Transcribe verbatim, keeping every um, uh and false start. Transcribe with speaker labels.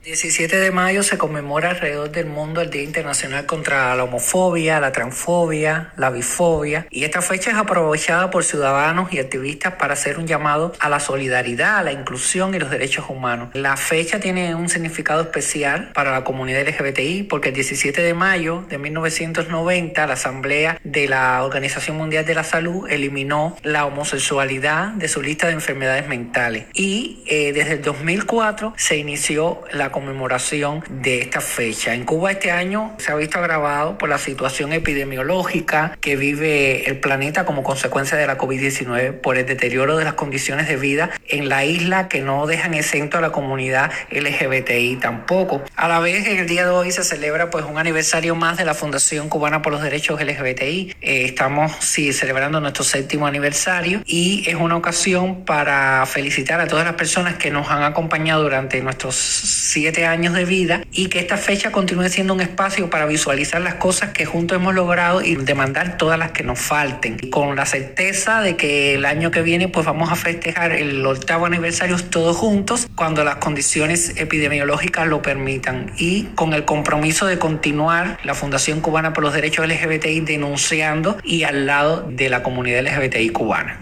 Speaker 1: diecisiete de mayo se conmemora alrededor del mundo el Día Internacional contra la Homofobia, la Transfobia, la Bifobia, y esta fecha es aprovechada por ciudadanos y activistas para hacer un llamado a la solidaridad, a la inclusión y los derechos humanos. La fecha tiene un significado especial para la comunidad L G B T I porque el diecisiete de mayo de mil novecientos noventa la Asamblea de la Organización Mundial de la Salud eliminó la homosexualidad de su lista de enfermedades mentales y eh, desde el dos mil cuatro se inició la conmemoración de esta fecha. En Cuba este año se ha visto agravado por la situación epidemiológica que vive el planeta como consecuencia de la covid diecinueve, por el deterioro de las condiciones de vida en la isla que no dejan exento a la comunidad L G B T I tampoco. A la vez, en el día de hoy se celebra pues un aniversario más de la Fundación Cubana por los Derechos L G B T I. Eh, estamos sí, celebrando nuestro séptimo aniversario y es una ocasión para felicitar a todas las personas que nos han acompañado durante nuestros siete años de vida y que esta fecha continúe siendo un espacio para visualizar las cosas que juntos hemos logrado y demandar todas las que nos falten, con la certeza de que el año que viene pues vamos a festejar el octavo aniversario todos juntos cuando las condiciones epidemiológicas lo permitan y con el compromiso de continuar la Fundación Cubana por los Derechos L G B T I denunciando y al lado de la comunidad L G B T I cubana.